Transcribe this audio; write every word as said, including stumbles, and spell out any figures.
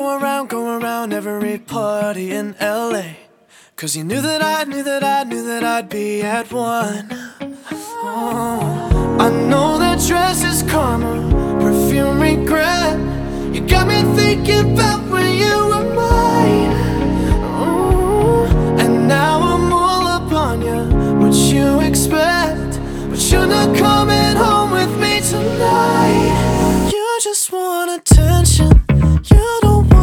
Go around, go around every party in L A, 'cause you knew that I, knew that I, knew that I'd be at one. Oh, I know that dress is karma, perfume regret. You got me thinking about when you were mine. Oh, and now I'm all up on you, what you expect, but you're not coming home with me tonight. You just wanna tell